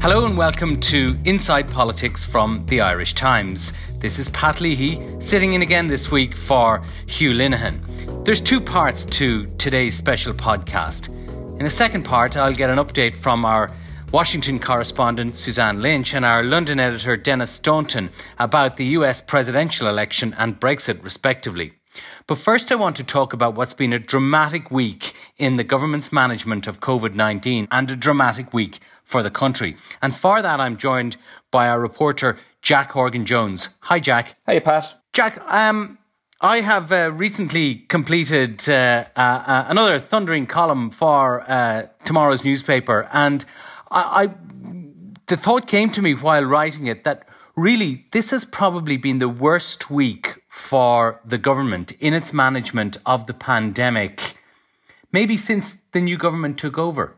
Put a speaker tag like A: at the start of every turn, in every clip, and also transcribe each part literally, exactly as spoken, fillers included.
A: Hello and welcome to Inside Politics from the Irish Times. This is Pat Leahy, sitting in again this week for Hugh Linehan. There's two parts to today's special podcast. In the second part, I'll get an update from our Washington correspondent Suzanne Lynch and our London editor Dennis Staunton about the U S presidential election and Brexit respectively. But first I want to talk about what's been a dramatic week in the government's management of covid nineteen and a dramatic week for the country. And for that I'm joined by our reporter Jack Horgan-Jones. Hi Jack.
B: Hey Pat.
A: Jack, um, I have uh, recently completed uh, uh, uh, another thundering column for uh, tomorrow's newspaper, and I, I the thought came to me while writing it that really this has probably been the worst week for the government in its management of the pandemic, maybe since the new government took over.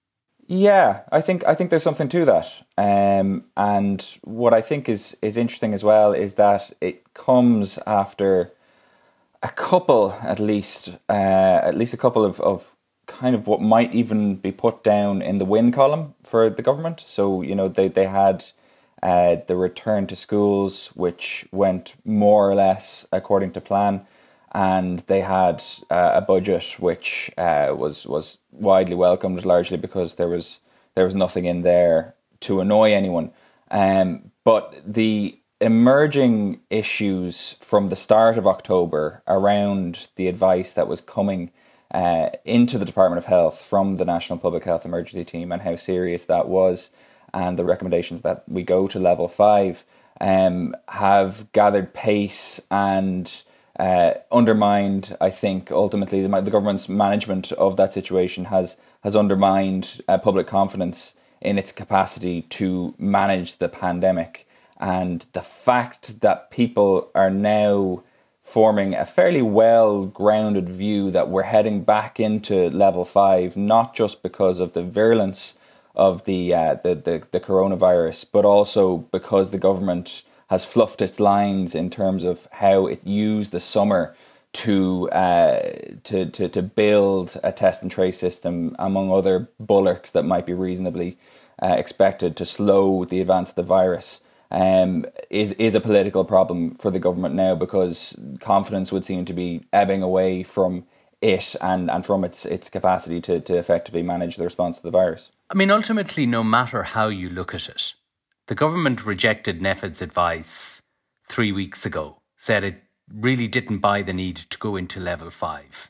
B: Yeah, I think I think there's something to that. Um, and what I think is, is interesting as well is that it comes after a couple, at least, uh, at least a couple of, of kind of what might even be put down in the win column for the government. So, you know, they, they had uh, the return to schools, which went more or less according to plan. And they had uh, a budget which uh, was was widely welcomed, largely because there was there was nothing in there to annoy anyone. Um, but the emerging issues from the start of October around the advice that was coming uh, into the Department of Health from the National Public Health Emergency Team and how serious that was, and the recommendations that we go to level five um, have gathered pace and Uh, undermined, I think, ultimately the, the government's management of that situation has has undermined uh, public confidence in its capacity to manage the pandemic. And the fact that people are now forming a fairly well-grounded view that we're heading back into level five, not just because of the virulence of the uh, the, the the coronavirus, but also because the government has fluffed its lines in terms of how it used the summer to uh, to, to to build a test and trace system, among other bullocks that might be reasonably uh, expected to slow the advance of the virus, um, is is a political problem for the government now, because confidence would seem to be ebbing away from it and, and from its its capacity to, to effectively manage the response to the virus.
A: I mean, ultimately, no matter how you look at it, the government rejected NPHET's advice three weeks ago, said it really didn't buy the need to go into level five.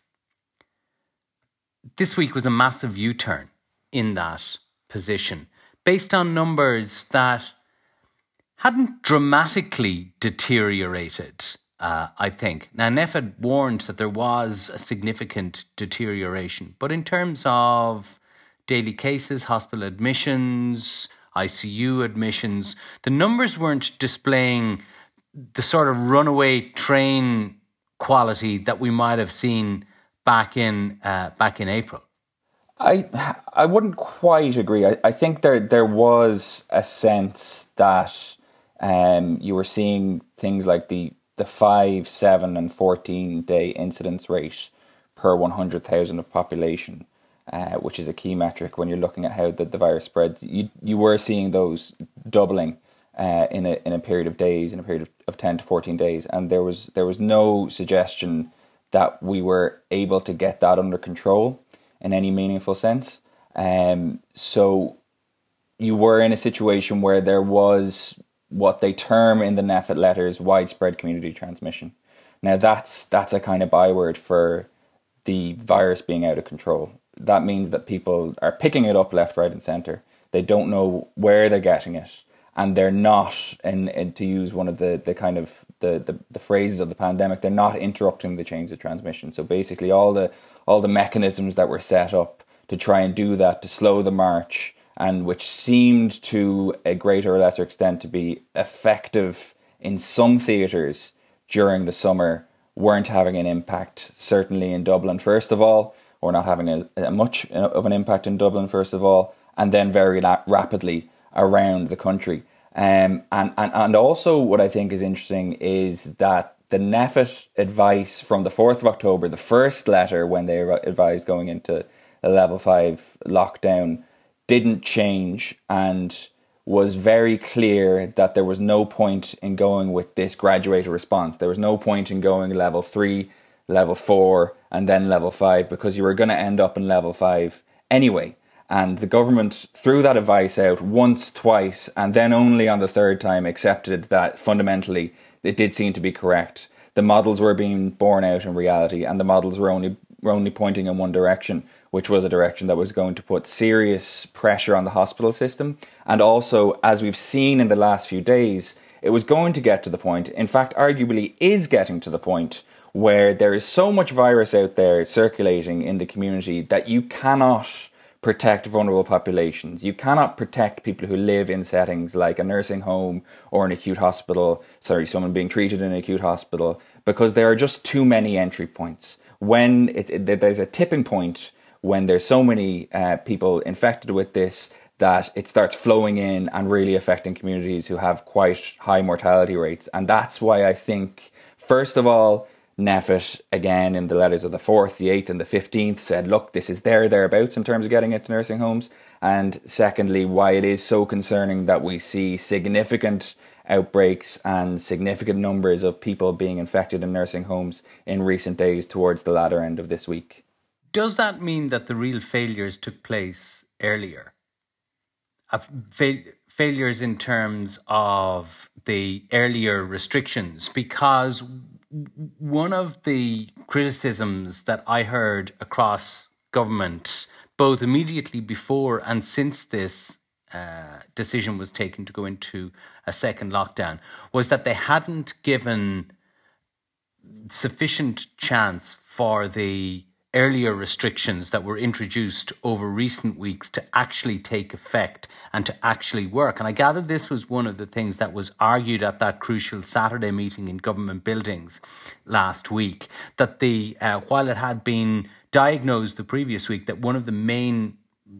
A: This week was a massive U-turn in that position, based on numbers that hadn't dramatically deteriorated, uh, I think. Now, NPHET warned that there was a significant deterioration, but in terms of daily cases, hospital admissions, I C U admissions, the numbers weren't displaying the sort of runaway train quality that we might have seen back in uh, back in April.
B: I I wouldn't quite agree. I, I think there there was a sense that um, you were seeing things like the the five, seven, and fourteen day incidence rate per one hundred thousand of population, Uh, which is a key metric when you're looking at how the, the virus spreads. You you were seeing those doubling uh, in a in a period of days, in a period of, of ten to fourteen days, and there was there was no suggestion that we were able to get that under control in any meaningful sense. Um, so you were in a situation where there was what they term in the NPHET letters widespread community transmission. Now that's that's a kind of byword for the virus being out of control. That means that people are picking it up left, right, and centre. They don't know where they're getting it, and they're not, and, and to use one of the, the kind of the, the, the phrases of the pandemic, they're not interrupting the chains of transmission. So basically, all the all the mechanisms that were set up to try and do that, to slow the march, and which seemed to a greater or lesser extent to be effective in some theatres during the summer, weren't having an impact. Certainly in Dublin, first of all. Or not having a, a much of an impact in Dublin, first of all, and then very la- rapidly around the country. Um, and, and, and also what I think is interesting is that the NPHET advice from the fourth of October, the first letter when they advised going into a level five lockdown, didn't change, and was very clear that there was no point in going with this graduated response. There was no point in going level three, level four, and then level five, because you were going to end up in level five anyway. And the government threw that advice out once, twice, and then only on the third time accepted that fundamentally it did seem to be correct. The models were being borne out in reality, and the models were only were only pointing in one direction, which was a direction that was going to put serious pressure on the hospital system. And also, as we've seen in the last few days, it was going to get to the point, in fact, arguably is getting to the point, where there is so much virus out there circulating in the community that you cannot protect vulnerable populations. You cannot protect people who live in settings like a nursing home or an acute hospital, sorry, someone being treated in an acute hospital, because there are just too many entry points. When it, it, there's a tipping point, when there's so many uh, people infected with this, that it starts flowing in and really affecting communities who have quite high mortality rates. And that's why I think, first of all, NPHET, again, in the letters of the fourth, the eighth and the fifteenth, said, look, this is there, thereabouts in terms of getting into nursing homes. And secondly, why it is so concerning that we see significant outbreaks and significant numbers of people being infected in nursing homes in recent days towards the latter end of this week.
A: Does that mean that the real failures took place earlier? Uh, fa- failures in terms of the earlier restrictions? Because one of the criticisms that I heard across government, both immediately before and since this uh, decision was taken to go into a second lockdown, was that they hadn't given sufficient chance for the earlier restrictions that were introduced over recent weeks to actually take effect and to actually work. And I gather this was one of the things that was argued at that crucial Saturday meeting in government buildings last week, that the uh, while it had been diagnosed the previous week that one of the main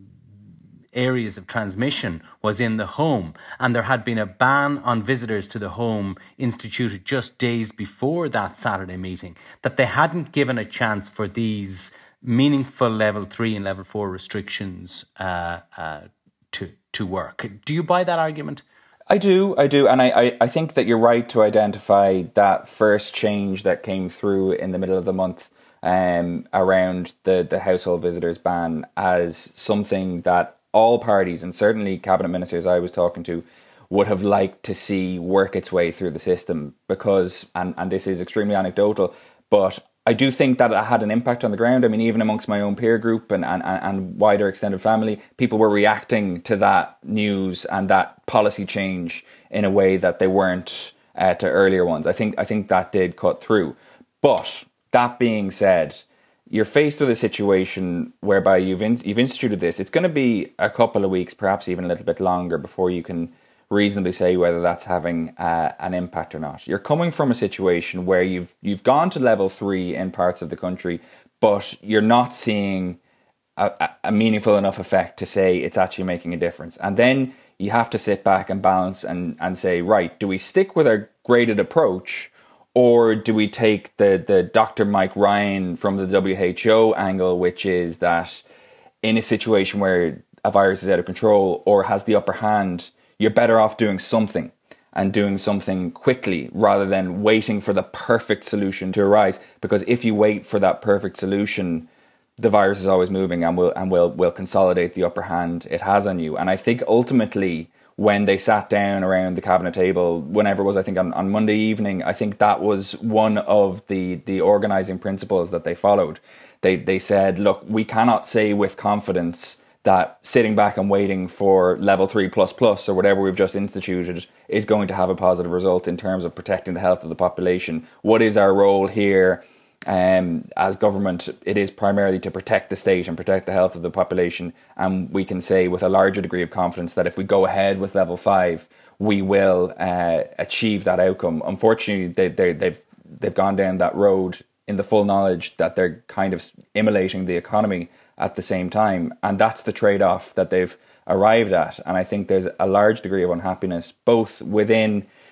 A: areas of transmission was in the home, and there had been a ban on visitors to the home instituted just days before that Saturday meeting, that they hadn't given a chance for these meaningful level three and level four restrictions uh, uh, to to work. Do you buy that argument?
B: I do, I do. And I, I, I think that you're right to identify that first change that came through in the middle of the month um, around the, the household visitors ban as something that all parties, and certainly cabinet ministers I was talking to, would have liked to see work its way through the system, because, and, and this is extremely anecdotal, but I do think that it had an impact on the ground. I mean, even amongst my own peer group and, and, and wider extended family, people were reacting to that news and that policy change in a way that they weren't uh, to earlier ones. I think I think that did cut through. But that being said, you're faced with a situation whereby you've in, you've instituted this. It's going to be a couple of weeks, perhaps even a little bit longer, before you can reasonably say whether that's having uh, an impact or not. You're coming from a situation where you've you've gone to level three in parts of the country, but you're not seeing a, a meaningful enough effect to say it's actually making a difference. And then you have to sit back and balance and, and say, right, do we stick with our graded approach, or do we take the, the Doctor Mike Ryan from the W H O angle, which is that in a situation where a virus is out of control or has the upper hand, you're better off doing something and doing something quickly rather than waiting for the perfect solution to arise. Because if you wait for that perfect solution, the virus is always moving and will and will will consolidate the upper hand it has on you. And I think ultimately, when they sat down around the cabinet table, whenever it was, I think on, on Monday evening, I think that was one of the, the organising principles that they followed. They they said, look, we cannot say with confidence that sitting back and waiting for level three plus plus or whatever we've just instituted is going to have a positive result in terms of protecting the health of the population. What is our role here? Um, as government, it is primarily to protect the state and protect the health of the population. And we can say with a larger degree of confidence that if we go ahead with level five, we will uh, achieve that outcome. Unfortunately, they, they, they've they've gone down that road in the full knowledge that they're kind of immolating the economy at the same time. And that's the trade-off that they've arrived at. And I think there's a large degree of unhappiness, both within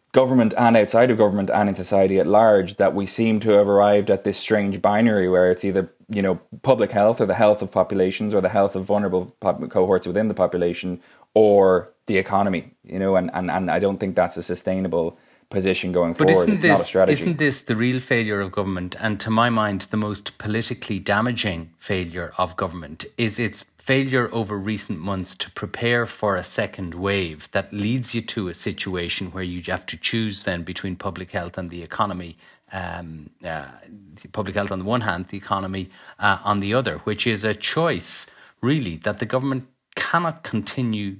B: government and outside of government and in society at large, that we seem to have arrived at this strange binary where it's either, you know, public health or the health of populations or the health of vulnerable pop- cohorts within the population or the economy, you know, and, and, and I don't think that's a sustainable position going
A: but
B: forward.
A: Isn't
B: it's
A: this,
B: not a strategy.
A: Isn't this the real failure of government? And to my mind, the most politically damaging failure of government is its failure over recent months to prepare for a second wave that leads you to a situation where you have to choose then between public health and the economy. Um, uh, public health on the one hand, the economy uh, on the other, which is a choice really that the government cannot continue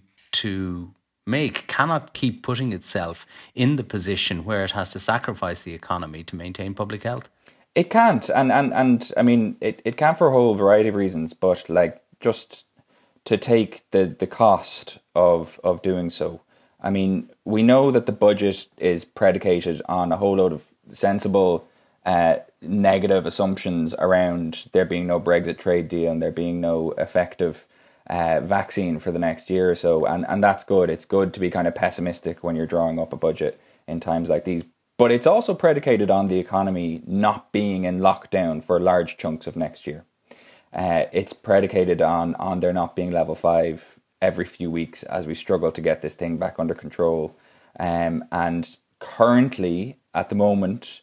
A: to make, cannot keep putting itself in the position where it has to sacrifice the economy to maintain public health.
B: It can't, and and, and I mean, it, it can for a whole variety of reasons, but like just to take the, the cost of of doing so. I mean, we know that the budget is predicated on a whole load of sensible uh, negative assumptions around there being no Brexit trade deal and there being no effective uh, vaccine for the next year or so. And, and that's good. It's good to be kind of pessimistic when you're drawing up a budget in times like these. But it's also predicated on the economy not being in lockdown for large chunks of next year. Uh, it's predicated on, on there not being level five every few weeks as we struggle to get this thing back under control. Um, and currently, at the moment,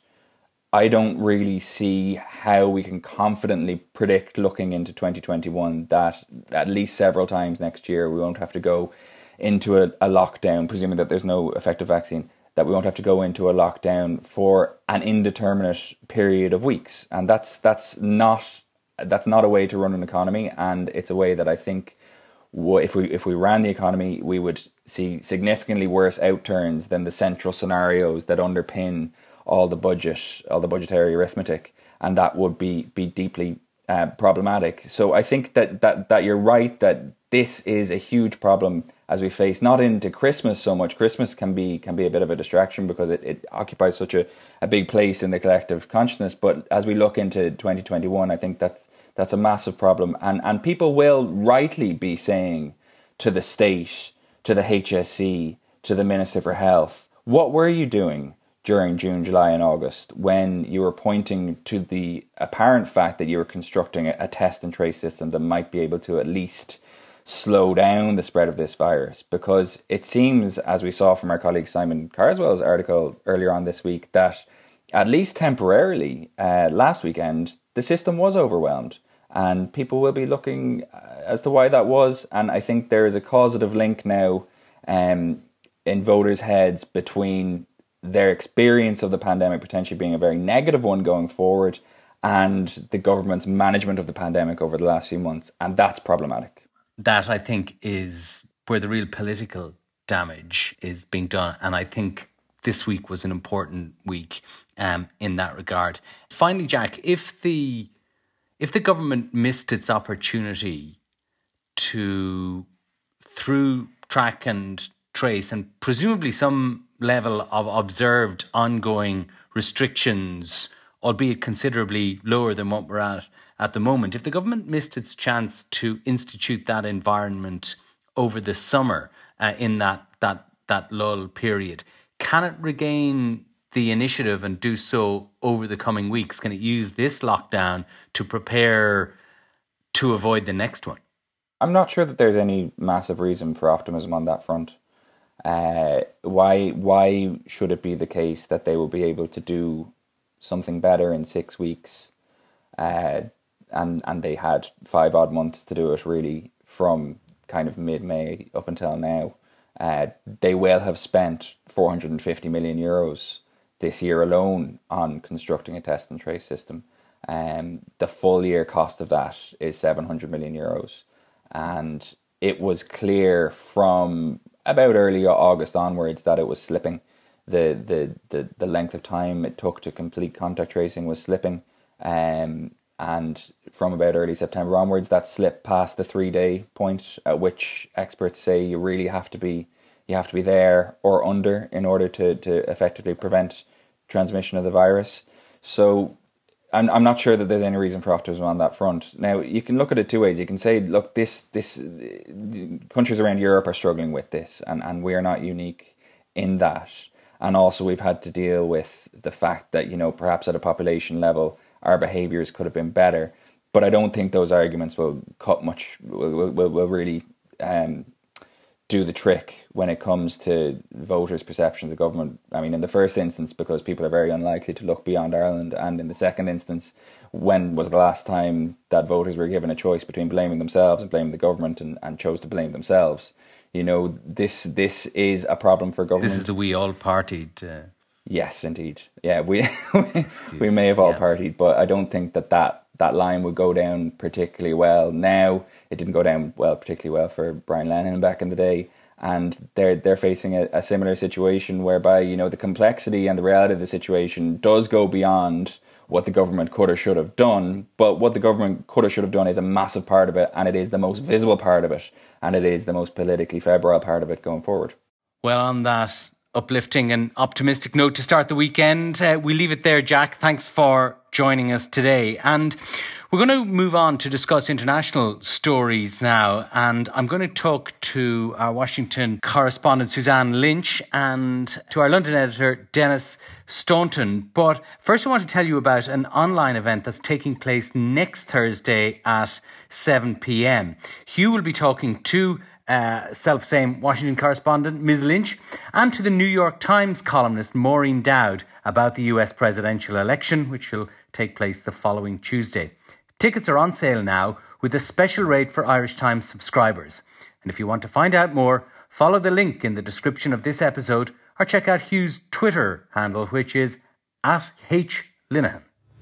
B: I don't really see how we can confidently predict looking into twenty twenty-one that at least several times next year we won't have to go into a, a lockdown, presuming that there's no effective vaccine, that we won't have to go into a lockdown for an indeterminate period of weeks. And that's that's not that's not a way to run an economy, and it's a way that I think if we if we ran the economy, we would see significantly worse outturns than the central scenarios that underpin all the budget, all the budgetary arithmetic, and that would be be deeply uh, problematic. So I think that that that you're right that this is a huge problem as we face not into Christmas so much. Christmas can be can be a bit of a distraction because it, it occupies such a, a big place in the collective consciousness. But as we look into twenty twenty-one, I think that's that's a massive problem, and and people will rightly be saying to the state, to the H S C, to the Minister for Health, what were you doing during June, July and August when you were pointing to the apparent fact that you were constructing a, a test and trace system that might be able to at least slow down the spread of this virus? Because it seems, as we saw from our colleague Simon Carswell's article earlier on this week, that at least temporarily uh, last weekend, the system was overwhelmed. And people will be looking as to why that was. And I think there is a causative link now um, in voters' heads between their experience of the pandemic potentially being a very negative one going forward and the government's management of the pandemic over the last few months. And that's problematic.
A: That, I think, is where the real political damage is being done. And I think this week was an important week um, in that regard. Finally, Jack, if the if the government missed its opportunity to, through track and trace and presumably some level of observed ongoing restrictions, albeit considerably lower than what we're at at the moment, if the government missed its chance to institute that environment over the summer uh, in that, that, that lull period, can it regain the initiative and do so over the coming weeks? Can it use this lockdown to prepare to avoid the next one?
B: I'm not sure that there's any massive reason for optimism on that front. Uh, why why should it be the case that they will be able to do something better in six weeks? Uh, and and they had five odd months to do it, really, from kind of mid-May up until now. Uh, they will have spent four hundred fifty million euros this year alone on constructing a test and trace system. Um, the full year cost of that is seven hundred million euros. And it was clear from about early August onwards that it was slipping. The the the, the length of time it took to complete contact tracing was slipping. Um, and from about early September onwards, that slipped past the three-day point at which experts say you really have to be you have to be there or under in order to, to effectively prevent transmission of the virus. So I'm I'm not sure that there's any reason for optimism on that front. Now, you can look at it two ways. You can say, look, this this countries around Europe are struggling with this, and, and we are not unique in that. And also we've had to deal with the fact that, you know, perhaps at a population level, our behaviours could have been better. But I don't think those arguments will cut much, will, will, will really um, do the trick when it comes to voters' perceptions of government. I mean, in the first instance, because people are very unlikely to look beyond Ireland. And in the second instance, when was the last time that voters were given a choice between blaming themselves and blaming the government and, and chose to blame themselves? You know, this this is a problem for government.
A: This is the we all partied. Uh...
B: Yes, indeed. Yeah, we we may have all yeah. partied, but I don't think that, that that line would go down particularly well now. It didn't go down well, particularly well for Brian Lennon back in the day. And they're they're facing a, a similar situation whereby, you know, the complexity and the reality of the situation does go beyond what the government could or should have done. But what the government could or should have done is a massive part of it, and it is the most visible part of it, and it is the most politically febrile part of it going forward.
A: Well, on that uplifting and optimistic note to start the weekend, uh, we leave it there, Jack. Thanks for joining us today. And we're going to move on to discuss international stories now. And I'm going to talk to our Washington correspondent, Suzanne Lynch, and to our London editor, Dennis Staunton. But first, I want to tell you about an online event that's taking place next Thursday at seven p.m. Hugh will be talking to Uh, self-same Washington correspondent Miz Lynch and to the New York Times columnist Maureen Dowd about the U S presidential election, which will take place the following Tuesday. Tickets are on sale now with a special rate for Irish Times subscribers. And if you want to find out more, follow the link in the description of this episode or check out Hugh's Twitter handle, which is at H Linehan.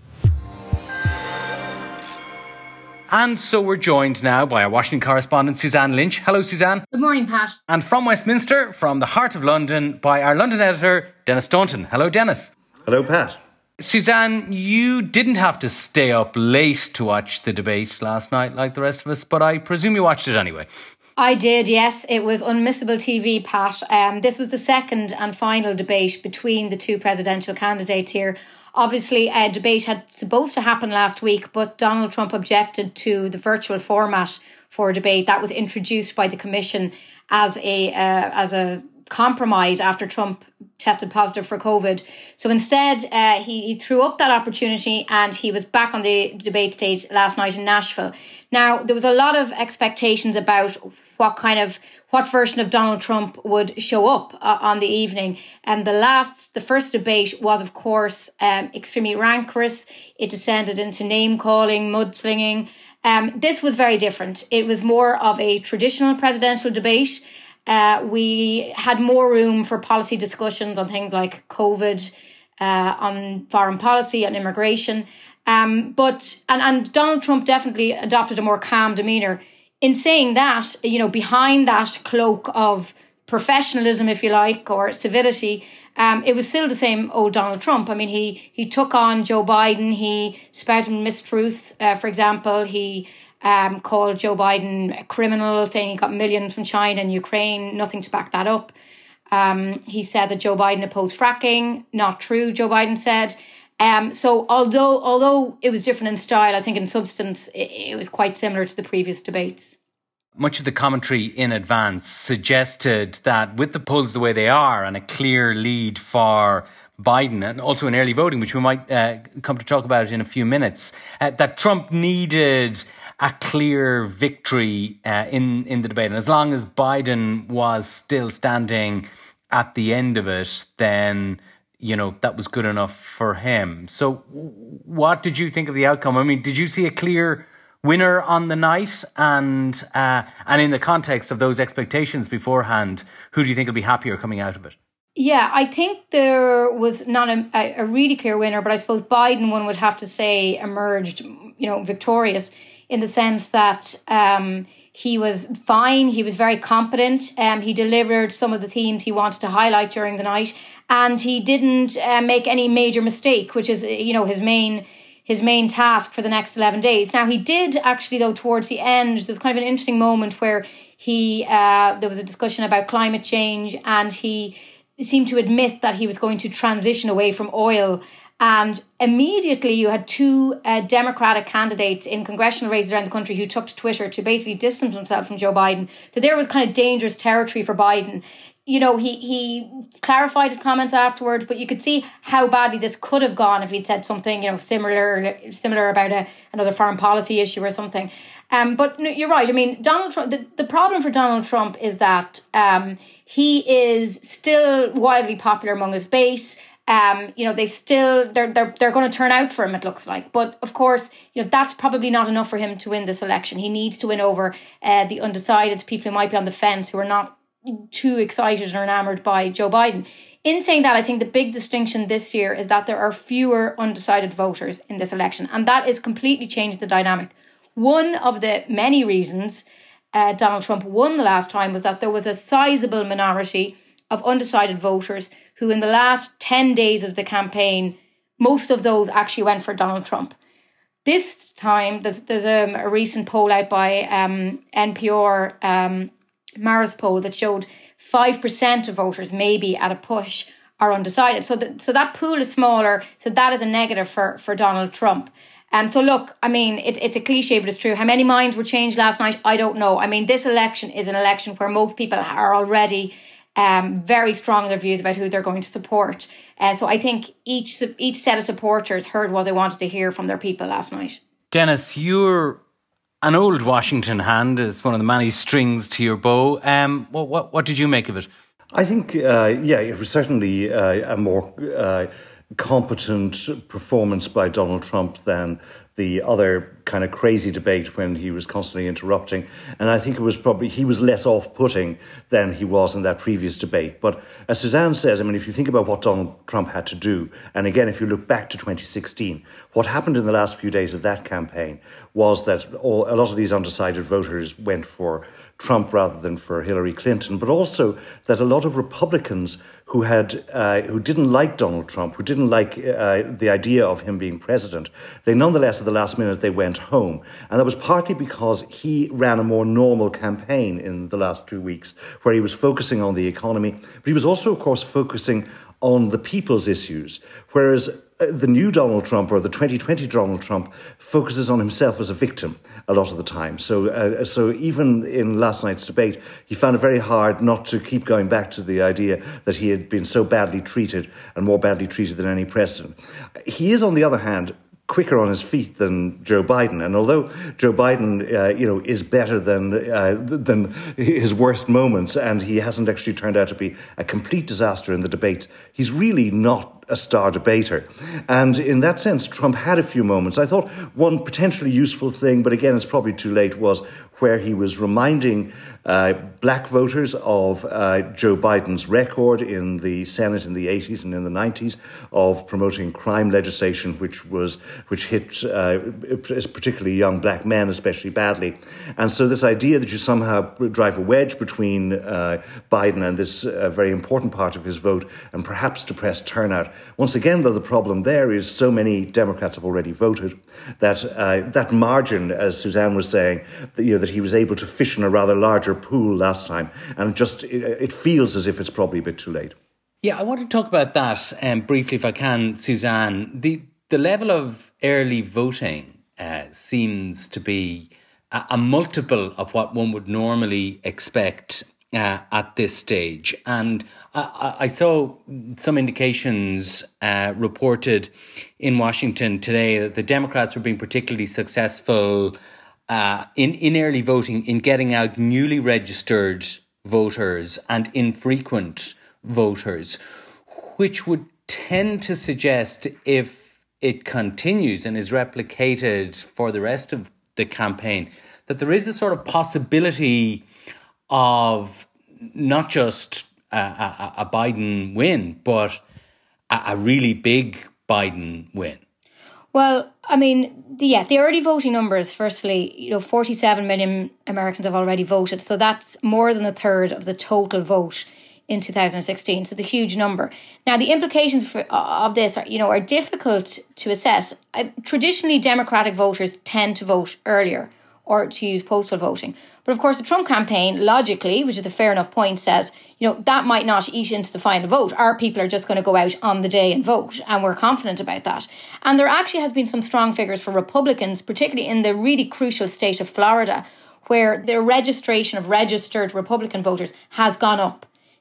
A: And so we're joined now by our Washington correspondent, Suzanne Lynch. Hello, Suzanne.
C: Good morning, Pat.
A: And from Westminster, from the heart of London, by our London editor, Dennis Staunton. Hello, Dennis.
D: Hello, Pat.
A: Suzanne, you didn't have to stay up late to watch the debate last night like the rest of us, but I presume you watched it anyway.
C: I did, yes. It was unmissable T V, Pat. Um, this was the second and final debate between the two presidential candidates here. Obviously, a debate had supposed to happen last week, but Donald Trump objected to the virtual format for a debate that was introduced by the Commission as a uh, as a compromise after Trump tested positive for COVID. So instead, uh, he, he threw up that opportunity and he was back on the debate stage last night in Nashville. Now, there was a lot of expectations about what kind of, what version of Donald Trump would show up uh, on the evening. And the last, the first debate was, of course, um, extremely rancorous. It descended into name-calling, mudslinging. Um, this was very different. It was more of a traditional presidential debate. Uh, we had more room for policy discussions on things like COVID, uh, on foreign policy, on immigration. Um, but, and, and Donald Trump definitely adopted a more calm demeanour. In saying that, you know, behind that cloak of professionalism, if you like, or civility, um, it was still the same old Donald Trump. I mean, he he took on Joe Biden. He spouted mistruths. Uh, for example, he um, called Joe Biden a criminal, saying he got millions from China and Ukraine, nothing to back that up. Um, he said that Joe Biden opposed fracking. Not true, Joe Biden said. Um, so although although it was different in style, I think in substance it, it was quite similar to the previous debates.
A: Much of the commentary in advance suggested that with the polls the way they are and a clear lead for Biden and also in early voting, which we might uh, come to talk about in a few minutes, uh, that Trump needed a clear victory uh, in, in the debate. And as long as Biden was still standing at the end of it, then, you know, that was good enough for him. So what did you think of the outcome? I mean, did you see a clear winner on the night? And uh, and in the context of those expectations beforehand, who do you think will be happier coming out of it?
C: Yeah, I think there was not a, a really clear winner, but I suppose Biden, one would have to say, emerged, you know, victorious in the sense that um, he was fine. He was very competent. Um, he delivered some of the themes he wanted to highlight during the night, and he didn't uh, make any major mistake, which is, you know, his main his main task for the next eleven days. Now, he did actually, though, towards the end, there's kind of an interesting moment where he uh, there was a discussion about climate change, and he seemed to admit that he was going to transition away from oil. And immediately you had two uh, Democratic candidates in congressional races around the country who took to Twitter to basically distance themselves from Joe Biden. So there was kind of dangerous territory for Biden. you know, he, he clarified his comments afterwards, but you could see how badly this could have gone if he'd said something, you know, similar similar about a, another foreign policy issue or something. Um, but no, you're right. I mean, Donald Trump, the, the problem for Donald Trump is that um, he is still widely popular among his base. Um, you know, they still, they're, they're, they're going to turn out for him, it looks like. But of course, you know, that's probably not enough for him to win this election. He needs to win over uh, the undecided, people who might be on the fence, who are not too excited or enamoured by Joe Biden. In saying that, I think the big distinction this year is that there are fewer undecided voters in this election. And that is completely changing the dynamic. One of the many reasons uh, Donald Trump won the last time was that there was a sizable minority of undecided voters who in the last ten days of the campaign, most of those actually went for Donald Trump. This time, there's, there's um, a recent poll out by um, N P R, um, Marist poll, that showed five percent of voters, maybe at a push, are undecided. So, the, so that pool is smaller. So that is a negative for, for Donald Trump. Um, so look, I mean, it, it's a cliche, but it's true. How many minds were changed last night? I don't know. I mean, this election is an election where most people are already um, very strong in their views about who they're going to support. Uh, so I think each each set of supporters heard what they wanted to hear from their people last night.
A: Dennis, you're an old Washington hand. It's one of the many strings to your bow. Um, what, what, what did you make of it?
D: I think, uh, yeah, it was certainly uh, a more uh, competent performance by Donald Trump than the other kind of crazy debate when he was constantly interrupting. And I think it was probably, he was less off-putting than he was in that previous debate. But as Suzanne says, I mean, if you think about what Donald Trump had to do, and again, if you look back to twenty sixteen, what happened in the last few days of that campaign was that all, a lot of these undecided voters went for Trump rather than for Hillary Clinton, but also that a lot of Republicans who had uh, who didn't like Donald Trump, who didn't like uh, the idea of him being president, they nonetheless at the last minute they went home. And that was partly because he ran a more normal campaign in the last two weeks where he was focusing on the economy, but he was also, of course, focusing on the people's issues, whereas the new Donald Trump, or the twenty twenty Donald Trump, focuses on himself as a victim a lot of the time. So uh, so even in last night's debate, he found it very hard not to keep going back to the idea that he had been so badly treated, and more badly treated than any president. He is, on the other hand, quicker on his feet than Joe Biden. And although Joe Biden, uh, you know, is better than uh, than his worst moments, and he hasn't actually turned out to be a complete disaster in the debates, he's really not a star debater. And in that sense, Trump had a few moments. I thought one potentially useful thing, but again, it's probably too late, was where he was reminding uh, black voters of uh, Joe Biden's record in the Senate in the eighties and in the nineties of promoting crime legislation, which was which hit uh, particularly young black men especially badly. And so this idea that you somehow drive a wedge between uh, Biden and this uh, very important part of his vote, and perhaps depress turnout. Once again, though, the problem there is so many Democrats have already voted that uh, that margin, as Suzanne was saying, that, you know, that he was able to fish in a rather larger pool last time, and just it, it feels as if it's probably a bit too late.
A: Yeah, I want to talk about that um, briefly, if I can, Suzanne. The the level of early voting uh, seems to be a, a multiple of what one would normally expect Uh, at this stage. And I, I saw some indications uh, reported in Washington today that the Democrats were being particularly successful uh, in, in early voting in getting out newly registered voters and infrequent voters, which would tend to suggest, if it continues and is replicated for the rest of the campaign, that there is a sort of possibility of not just a, a, a Biden win, but a, a really big Biden win.
C: Well, I mean, the, yeah, the early voting numbers, firstly, you know, forty-seven million Americans have already voted. So that's more than a third of the total vote in two thousand sixteen. So it's a huge number. Now, the implications for, of this are, you know, are difficult to assess. Uh, traditionally, Democratic voters tend to vote earlier, or to use postal voting. But of course, the Trump campaign, logically, which is a fair enough point, says, you know, that might not eat into the final vote. Our people are just going to go out on the day and vote, and we're confident about that. And there actually has been some strong figures for Republicans, particularly in the really crucial state of Florida, where the registration of registered Republican voters has gone up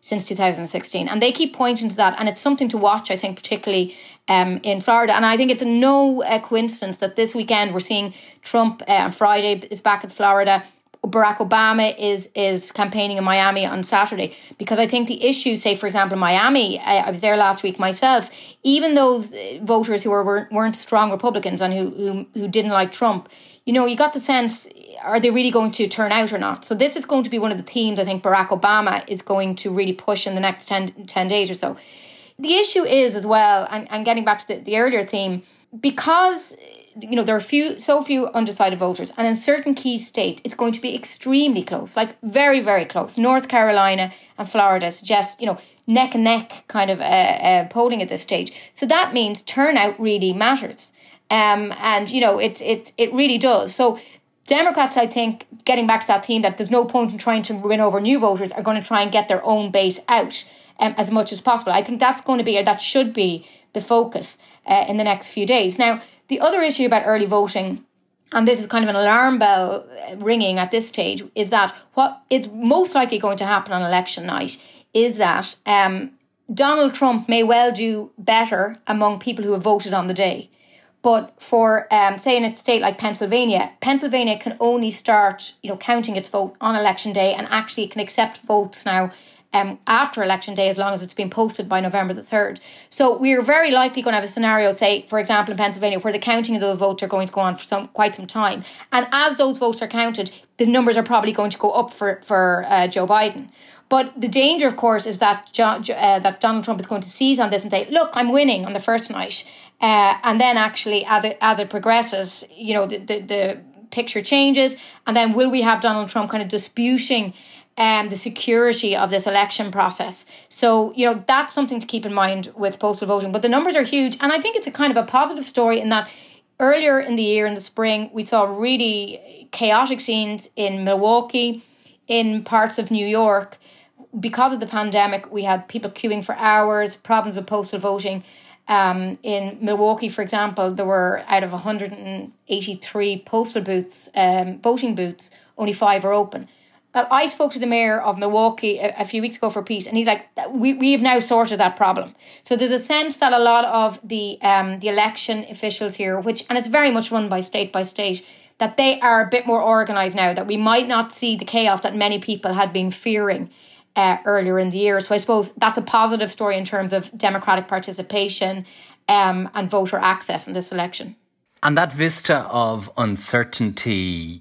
C: since two thousand sixteen. And they keep pointing to that. And it's something to watch, I think, particularly um, in Florida. And I think it's no uh, coincidence that this weekend we're seeing Trump uh, on Friday is back in Florida. Barack Obama is is campaigning in Miami on Saturday, because I think the issue, say, for example, Miami, I, I was there last week myself, even those voters who were, weren't, weren't strong Republicans and who, who who didn't like Trump, you know, you got the sense, are they really going to turn out or not? So this is going to be one of the themes I think Barack Obama is going to really push in the next ten, ten days or so. The issue is as well, and, and getting back to the, the earlier theme, because you know, there are few, so few undecided voters. And in certain key states, it's going to be extremely close, like very, very close. North Carolina and Florida suggest, you know, neck and neck kind of uh, uh, polling at this stage. So that means turnout really matters. Um, and, you know, it, it, it really does. So Democrats, I think, getting back to that theme that there's no point in trying to win over new voters, are going to try and get their own base out um, as much as possible. I think that's going to be, or that should be, the focus uh, in the next few days. Now, the other issue about early voting, and this is kind of an alarm bell ringing at this stage, is that what is most likely going to happen on election night is that um, Donald Trump may well do better among people who have voted on the day. But for, um, say, in a state like Pennsylvania, Pennsylvania can only start, you know, counting its vote on election day, and actually can accept votes now Um, after election day, as long as it's been posted by November the third. So we're very likely going to have a scenario, say, for example, in Pennsylvania, where the counting of those votes are going to go on for some quite some time. And as those votes are counted, the numbers are probably going to go up for, for uh, Joe Biden. But the danger, of course, is that John, uh, that Donald Trump is going to seize on this and say, look, I'm winning on the first night. Uh, and then actually, as it, as it progresses, you know, the, the, the picture changes. And then will we have Donald Trump kind of disputing Um, the security of this election process? So, you know, that's something to keep in mind with postal voting. But the numbers are huge. And I think it's a kind of a positive story in that earlier in the year, in the spring, we saw really chaotic scenes in Milwaukee, in parts of New York. Because of the pandemic, we had people queuing for hours, problems with postal voting. Um, in Milwaukee, for example, there were, out of one hundred eighty-three postal booths, um, voting booths, only five are open. I spoke to the mayor of Milwaukee a, a few weeks ago for peace, and he's like, we, we have now sorted that problem. So there's a sense that a lot of the um, the election officials here, which, and it's very much run by state by state, that they are a bit more organised now, that we might not see the chaos that many people had been fearing uh, earlier in the year. So I suppose that's a positive story in terms of democratic participation um, and voter access in this election.
A: And that vista of uncertainty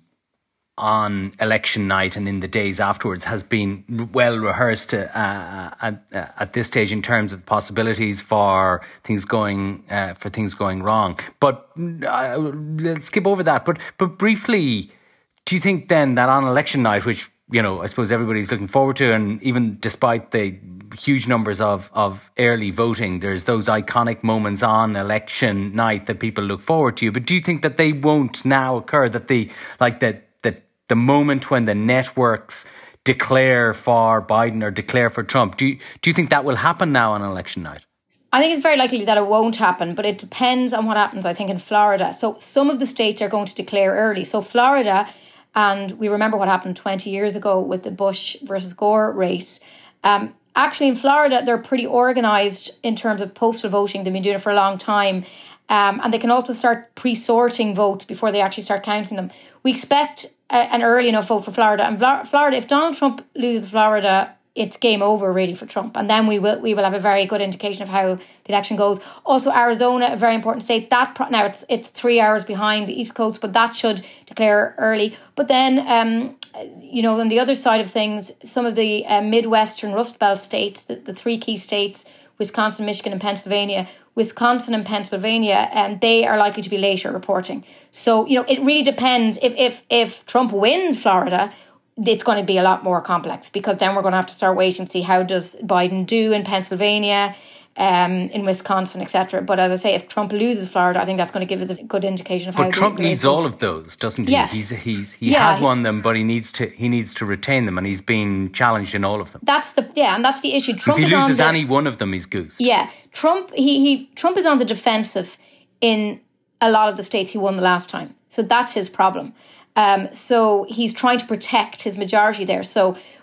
A: on election night and in the days afterwards has been well rehearsed uh, at, uh, at this stage in terms of possibilities for things going uh, for things going wrong. But uh, let's skip over that. But but briefly, do you think then that on election night, which, you know, I suppose everybody's looking forward to, and even despite the huge numbers of, of early voting, there's those iconic moments on election night that people look forward to. But do you think that they won't now occur, that the like that the moment when the networks declare for Biden or declare for Trump, do you, do you think that will happen now on election night?
C: I think it's very likely that it won't happen, but it depends on what happens, I think, in Florida. So some of the states are going to declare early. So Florida, and we remember what happened twenty years ago with the Bush versus Gore race. Um, actually, in Florida, they're pretty organised in terms of postal voting. They've been doing it for a long time. Um, and they can also start pre-sorting votes before they actually start counting them. We expect an early enough vote for Florida. And Florida, if Donald Trump loses Florida, it's game over really for Trump. And then we will we will have a very good indication of how the election goes. Also, Arizona, a very important state. That now it's it's three hours behind the East Coast, but that should declare early. But then, um, you know, on the other side of things, some of the uh, Midwestern Rust Belt states, the, the three key states, Wisconsin, Michigan, and Pennsylvania. Wisconsin and Pennsylvania, and um, they are likely to be later reporting. So, you know, it really depends. If if if Trump wins Florida, it's going to be a lot more complex, because then we're going to have to start waiting to see how does Biden do in Pennsylvania, um, in Wisconsin, et cetera. But as I say, if Trump loses Florida, I think that's going to give us a good indication of
A: but
C: how.
A: But Trump
C: the, the
A: needs all of those, doesn't he?
C: Yeah.
A: He's he's he
C: yeah.
A: has won them, but he needs to he needs to retain them, and he's been challenged in all of them.
C: That's the yeah, and that's the issue. Trump
A: if he
C: is
A: loses
C: on the,
A: any one of them, he's goose.
C: Yeah, Trump he he Trump is on the defensive in a lot of the states he won the last time, so that's his problem. Um, so he's trying to protect his majority there. So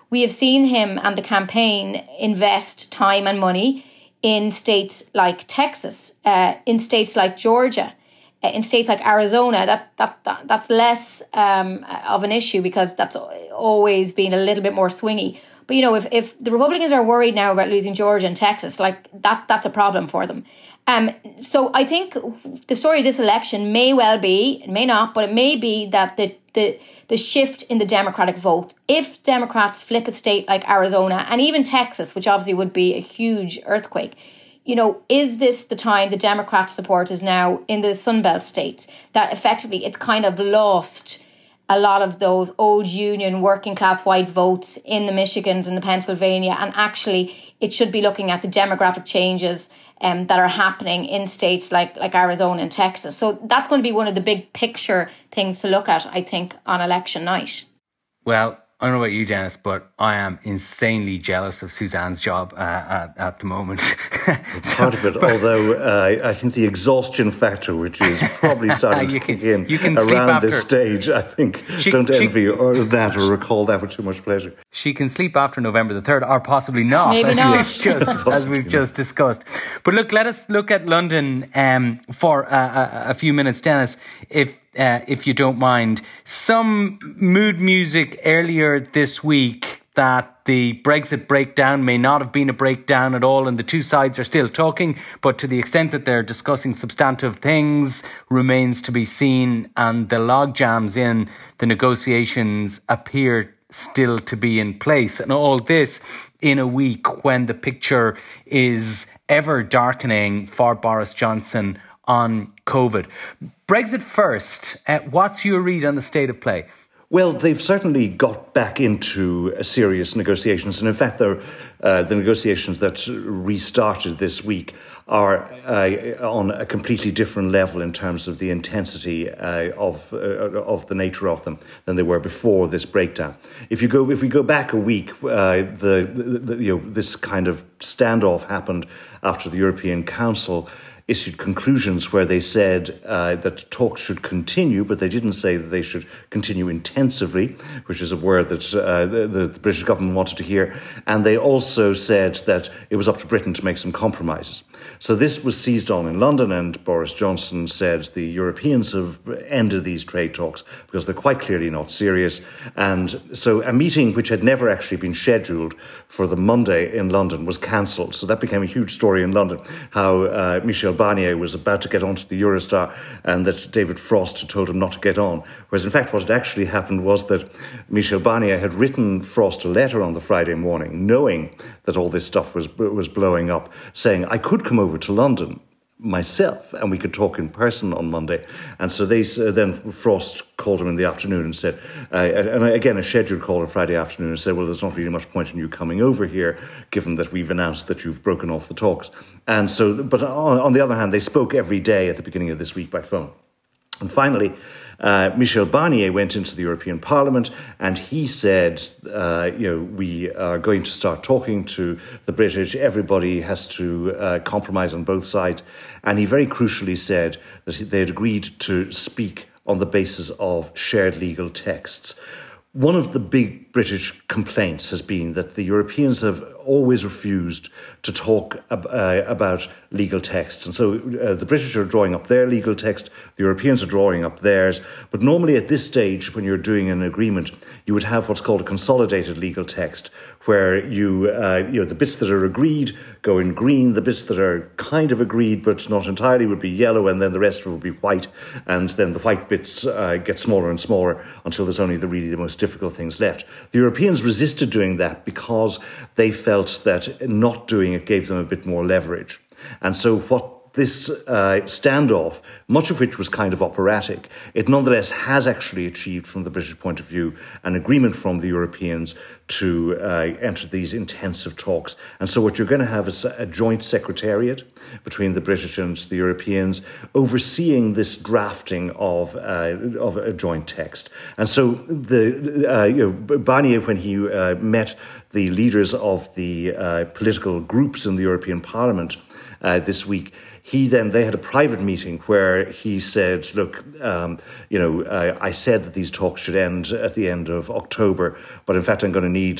C: we have seen him and the campaign invest time and money in states like Texas, uh, in states like Georgia, uh, in states like Arizona. That that, that that's less um, of an issue because that's always been a little bit more swingy. But, you know, if, if the Republicans are worried now about losing Georgia and Texas, like that, that's a problem for them. Um, so I think the story of this election may well be, it may not, but it may be that the, the, the shift in the Democratic vote, if Democrats flip a state like Arizona and even Texas, which obviously would be a huge earthquake, you know, is this the time the Democrat support is now in the Sunbelt states, that effectively it's kind of lost a lot of those old union working class white votes in the Michigans and the Pennsylvania, and actually it should be looking at the demographic changes um, that are happening in states like, like Arizona and Texas. So that's going to be one of the big picture things to look at, I think, on election night.
A: Well, I don't know about you, Dennis, but I am insanely jealous of Suzanne's job uh, at, at the moment.
D: so, part of it, but, although uh, I think the exhaustion factor, which is probably starting to
A: can,
D: kick in
A: you can
D: around this stage, I think,
A: she,
D: don't
A: she,
D: envy or that or recall that with too much pleasure.
A: She can sleep after November the third, or possibly not,
C: Maybe
A: as,
C: not.
A: We've just, as we've just discussed. But look, let us look at London um, for uh, a, a few minutes, Dennis, if Uh, if you don't mind. Some mood music earlier this week that the Brexit breakdown may not have been a breakdown at all, and the two sides are still talking, but to the extent that they're discussing substantive things remains to be seen, and the logjams in the negotiations appear still to be in place. And all this in a week when the picture is ever darkening for Boris Johnson on COVID. Brexit first, uh, what's your read on the state of play?
D: Well, they've certainly got back into uh, serious negotiations. And in fact, uh, the negotiations that restarted this week are uh, on a completely different level in terms of the intensity uh, of uh, of the nature of them than they were before this breakdown. If you go, if we go back a week, uh, the, the, the you know this kind of standoff happened after the European Council issued conclusions where they said uh, that talks should continue, but they didn't say that they should continue intensively, which is a word that uh, the, the British government wanted to hear. And they also said that it was up to Britain to make some compromises. So this was seized on in London, and Boris Johnson said the Europeans have ended these trade talks because they're quite clearly not serious. And so a meeting which had never actually been scheduled for the Monday in London was cancelled. So that became a huge story in London, how uh, Michel Barnier was about to get onto the Eurostar and that David Frost had told him not to get on. Whereas in fact what had actually happened was that Michel Barnier had written Frost a letter on the Friday morning, knowing that all this stuff was was blowing up, saying, I could come over to London myself and we could talk in person on Monday. And so they uh, then Frost called him in the afternoon and said, uh, and again a scheduled call on Friday afternoon, and said, well, there's not really much point in you coming over here given that we've announced that you've broken off the talks. And so, but on, on the other hand, they spoke every day at the beginning of this week by phone. And finally, uh, Michel Barnier went into the European Parliament and he said, uh, you know, we are going to start talking to the British. Everybody has to uh, compromise on both sides. And he very crucially said that they had agreed to speak on the basis of shared legal texts. One of the big British complaints has been that the Europeans have always refused to talk ab- uh, about legal texts. And so uh, the British are drawing up their legal text, the Europeans are drawing up theirs. But normally at this stage, when you're doing an agreement, you would have what's called a consolidated legal text, where you, uh, you know, the bits that are agreed go in green, the bits that are kind of agreed but not entirely would be yellow, and then the rest of it would be white. And then the white bits uh, get smaller and smaller until there's only the really the most difficult things left. The Europeans resisted doing that because they felt that not doing it gave them a bit more leverage. And so what this uh, standoff, much of which was kind of operatic, it nonetheless has actually achieved, from the British point of view, an agreement from the Europeans to uh, enter these intensive talks. And so what you're going to have is a joint secretariat between the British and the Europeans overseeing this drafting of uh, of a joint text. And so the uh, you know, Barnier, when he uh, met the leaders of the uh, political groups in the European Parliament uh, this week, He then, they had a private meeting where he said, look, um, you know, uh, I said that these talks should end at the end of October, but in fact I'm going to need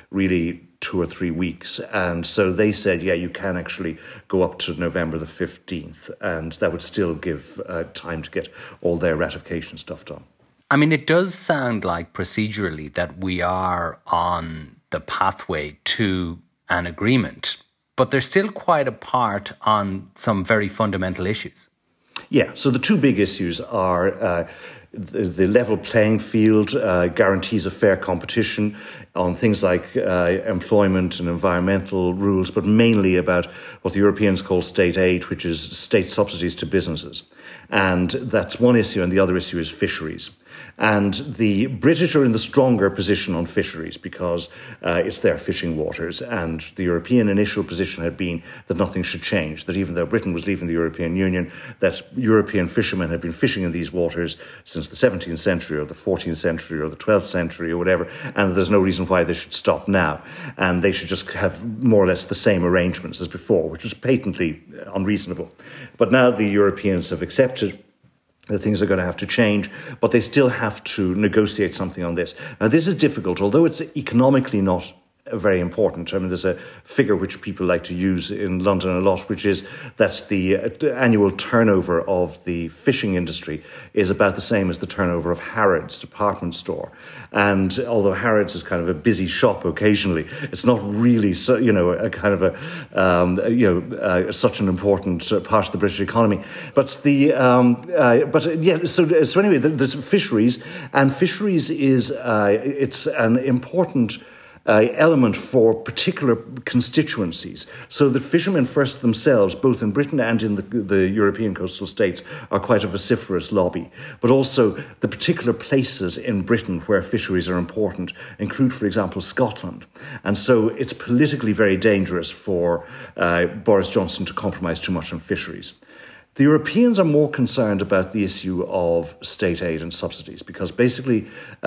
D: really two or three weeks. And so they said, yeah, you can actually go up to November the fifteenth, and that would still give uh, time to get all their ratification stuff done.
A: I mean, it does sound like procedurally that we are on the pathway to an agreement, but they're still quite apart on some very fundamental issues.
D: Yeah, so the two big issues are uh, the, the level playing field, uh, guarantees of fair competition on things like uh, employment and environmental rules, but mainly about what the Europeans call state aid, which is state subsidies to businesses. And that's one issue, and the other issue is fisheries. And the British are in the stronger position on fisheries because uh, it's their fishing waters. And the European initial position had been that nothing should change, that even though Britain was leaving the European Union, that European fishermen had been fishing in these waters since the seventeenth century or the fourteenth century or the twelfth century or whatever, and there's no reason why they should stop now. And they should just have more or less the same arrangements as before, which was patently unreasonable. But now the Europeans have accepted that things are going to have to change, but they still have to negotiate something on this. Now, this is difficult, although it's economically not very important. I mean, there's a figure which people like to use in London a lot, which is that the annual turnover of the fishing industry is about the same as the turnover of Harrods department store. And although Harrods is kind of a busy shop occasionally, it's not really, so, you know, a kind of a, um, you know, uh, such an important uh, part of the British economy. But the, um, uh, but yeah, so so anyway, there's fisheries, and fisheries is uh, it's an important Uh, element for particular constituencies. So the fishermen first themselves, both in Britain and in the, the European coastal states, are quite a vociferous lobby. But also the particular places in Britain where fisheries are important include, for example, Scotland. And so it's politically very dangerous for uh, Boris Johnson to compromise too much on fisheries. The Europeans are more concerned about the issue of state aid and subsidies because basically,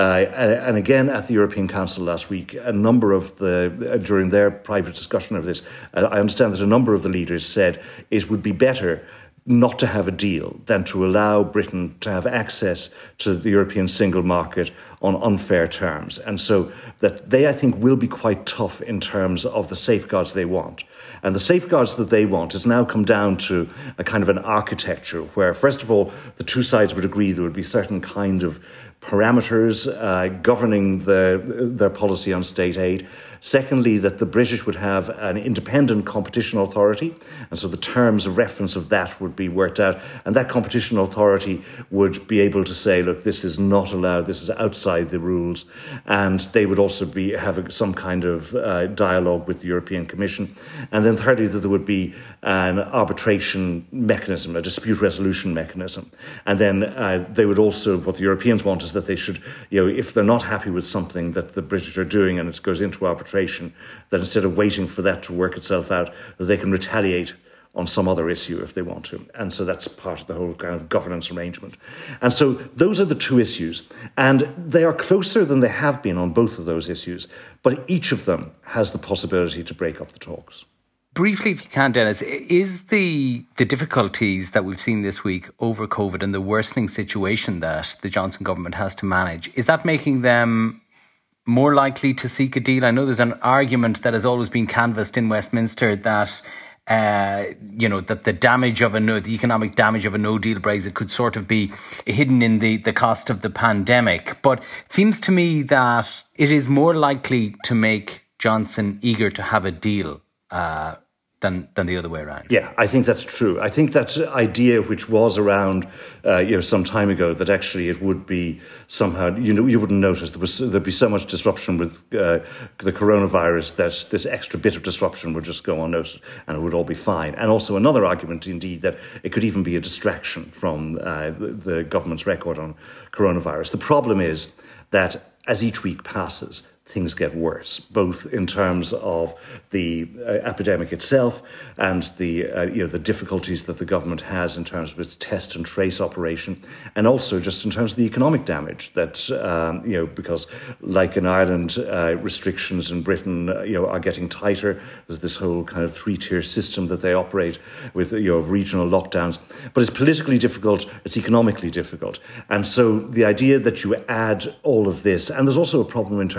D: uh, and again at the European Council last week, a number of the, uh, during their private discussion of this, uh, I understand that a number of the leaders said it would be better not to have a deal than to allow Britain to have access to the European single market on unfair terms. And so that they, I think, will be quite tough in terms of the safeguards they want. And the safeguards that they want has now come down to a kind of an architecture where, first of all, the two sides would agree there would be certain kind of parameters uh, governing the, their policy on state aid. Secondly, that the British would have an independent competition authority, and so the terms of reference of that would be worked out, and that competition authority would be able to say, look, this is not allowed, this is outside the rules, and they would also be having some kind of uh, dialogue with the European Commission. And then thirdly, that there would be an arbitration mechanism, a dispute resolution mechanism. And then uh, they would also, what the Europeans want is that they should, you know, if they're not happy with something that the British are doing and it goes into arbitration, that instead of waiting for that to work itself out, that they can retaliate on some other issue if they want to. And so that's part of the whole kind of governance arrangement. And so those are the two issues. And they are closer than they have been on both of those issues, but each of them has the possibility to break up the talks.
A: Briefly, if you can, Denis, is the the difficulties that we've seen this week over COVID and the worsening situation that the Johnson government has to manage, is that making them more likely to seek a deal? I know there's an argument that has always been canvassed in Westminster that, uh, you know, that the damage of a no, the economic damage of a no-deal Brexit could sort of be hidden in the, the cost of the pandemic. But it seems to me that it is more likely to make Johnson eager to have a deal uh, than than the other way around.
D: Yeah, I think that's true. I think that idea which was around, uh, you know, some time ago, that actually it would be somehow, you know, you wouldn't notice there was there'd be so much disruption with uh, the coronavirus that this extra bit of disruption would just go unnoticed and it would all be fine. And also another argument, indeed, that it could even be a distraction from uh, the, the government's record on coronavirus. The problem is that as each week passes, things get worse, both in terms of the uh, epidemic itself and the uh, you know the difficulties that the government has in terms of its test and trace operation, and also just in terms of the economic damage that um, you know because like in Ireland, uh, restrictions in Britain uh, you know are getting tighter. There's this whole kind of three-tier system that they operate with, you know regional lockdowns, but it's politically difficult, it's economically difficult, and so the idea that you add all of this, and there's also a problem in terms of the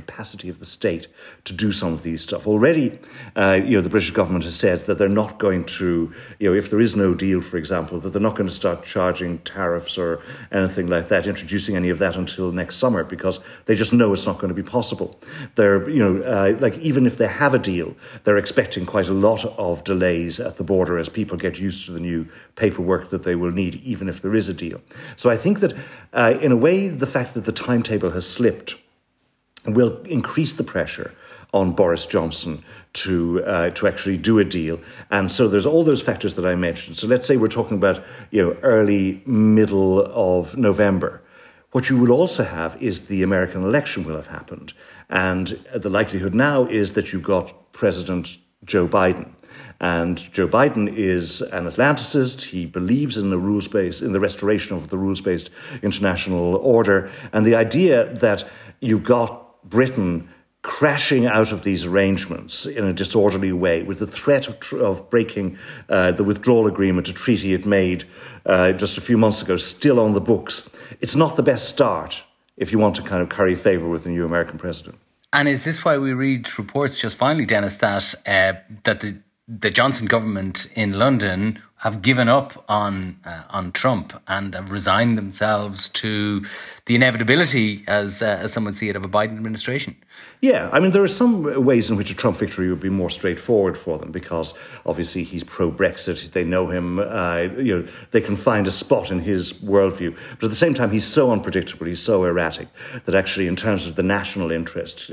D: capacity of the state to do some of these stuff. Already, uh, you know, the British government has said that they're not going to, you know, if there is no deal, for example, that they're not going to start charging tariffs or anything like that, introducing any of that until next summer, because they just know it's not going to be possible. They're, you know, uh, like even if they have a deal, they're expecting quite a lot of delays at the border as people get used to the new paperwork that they will need, even if there is a deal. So I think that, uh, in a way, the fact that the timetable has slipped will increase the pressure on Boris Johnson to uh, to actually do a deal. And so there's all those factors that I mentioned. So let's say we're talking about, you know, early, middle of November. What you will also have is the American election will have happened. And the likelihood now is that you've got President Joe Biden. And Joe Biden is an Atlanticist. He believes in the rules-based, in the restoration of the rules-based international order. And the idea that you've got Britain crashing out of these arrangements in a disorderly way with the threat of, tr- of breaking uh, the withdrawal agreement, a treaty it made uh, just a few months ago, still on the books. It's not the best start if you want to kind of curry favour with the new American president.
A: And is this why we read reports, just finally, Denis, that uh, that the the Johnson government in London have given up on uh, on Trump and have resigned themselves to the inevitability, as uh, as some would see it, of a Biden administration?
D: Yeah, I mean, there are some ways in which a Trump victory would be more straightforward for them, because obviously he's pro-Brexit. They know him. Uh, you know, they can find a spot in his worldview. But at the same time, he's so unpredictable, he's so erratic, that actually, in terms of the national interest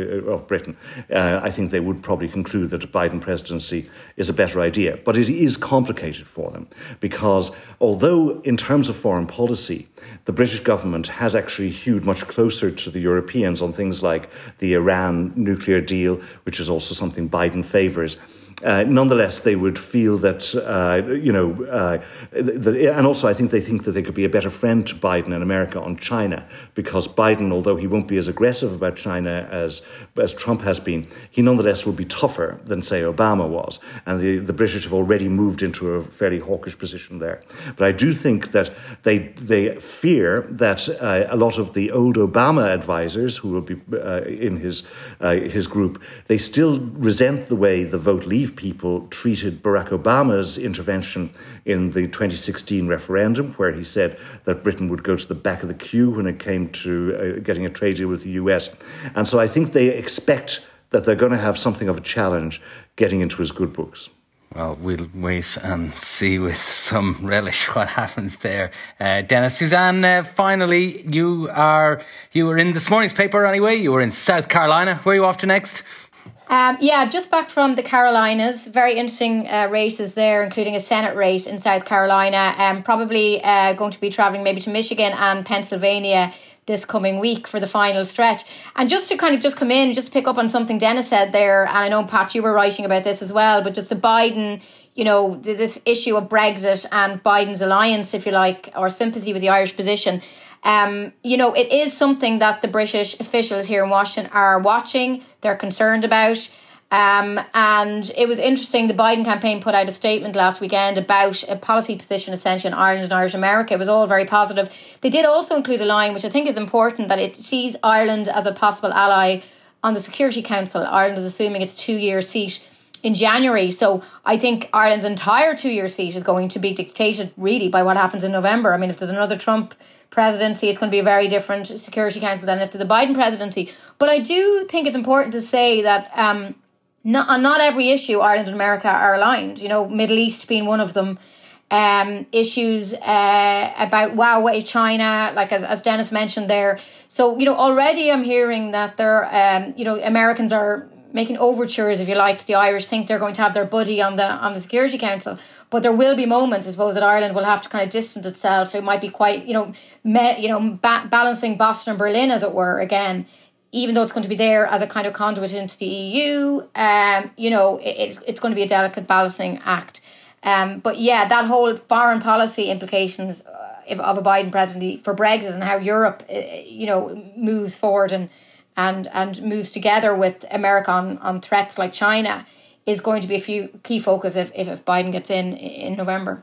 D: of Britain, uh, I think they would probably conclude that a Biden presidency is a better idea. But it is complicated for them, because although in terms of foreign policy, the British government has actually hewed much closer to the Europeans on things like the Iran nuclear deal, which is also something Biden favours. Uh, nonetheless, they would feel that, uh, you know, uh, that, and also I think they think that they could be a better friend to Biden and America on China, because Biden, although he won't be as aggressive about China as as Trump has been, he nonetheless will be tougher than, say, Obama was. And the, the British have already moved into a fairly hawkish position there. But I do think that they they fear that uh, a lot of the old Obama advisors who will be uh, in his uh, his group, they still resent the way the Vote Leave people treated Barack Obama's intervention in the twenty sixteen referendum, where he said that Britain would go to the back of the queue when it came to uh, getting a trade deal with the U S. And so I think they expect that they're going to have something of a challenge getting into his good books.
A: Well, we'll wait and see with some relish what happens there. Uh, Denis, Suzanne, uh, finally, you are you were in this morning's paper anyway. You were in South Carolina. Where are you off to next?
C: Um, yeah, just back from the Carolinas. Very interesting uh, races there, including a Senate race in South Carolina. Um, probably uh, going to be travelling maybe to Michigan and Pennsylvania this coming week for the final stretch. And just to kind of just come in, just to pick up on something Denis said there, and I know, Pat, you were writing about this as well, but just the Biden, you know, this issue of Brexit and Biden's alliance, if you like, or sympathy with the Irish position. Um, you know, it is something that the British officials here in Washington are watching, they're concerned about. Um, and it was interesting, the Biden campaign put out a statement last weekend about a policy position essentially on Ireland and Irish America. It was all very positive. They did also include a line, which I think is important, that it sees Ireland as a possible ally on the Security Council. Ireland is assuming its two-year seat in January. So I think Ireland's entire two-year seat is going to be dictated really by what happens in November. I mean, if there's another Trump presidency, it's going to be a very different Security Council than if there's a Biden presidency. But I do think it's important to say that um, not, on not every issue Ireland and America are aligned. You know, Middle East being one of them. Um, issues uh, about Huawei, China, like as, as Denis mentioned there. So, you know, already I'm hearing that there, um, you know, Americans are making overtures, if you like, to the Irish, think they're going to have their buddy on the on the Security Council. But there will be moments, I suppose, that Ireland will have to kind of distance itself. It might be quite, you know, me, you know, ba- balancing Boston and Berlin, as it were, again, even though it's going to be there as a kind of conduit into the E U. Um, you know, it, it's, it's going to be a delicate balancing act. Um, but yeah, that whole foreign policy implications uh, of a Biden presidency for Brexit and how Europe, uh, you know, moves forward and and and moves together with America on, on threats like China is going to be a few key focus if, if, if Biden gets in in November.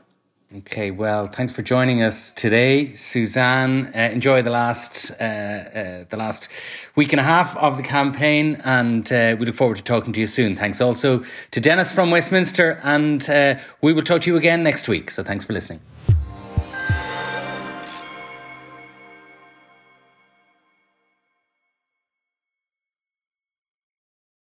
A: Okay, well, thanks for joining us today, Suzanne. Uh, enjoy the last uh, uh, the last week and a half of the campaign, and uh, we look forward to talking to you soon. Thanks also to Dennis from Westminster, and uh, we will talk to you again next week. So thanks for listening.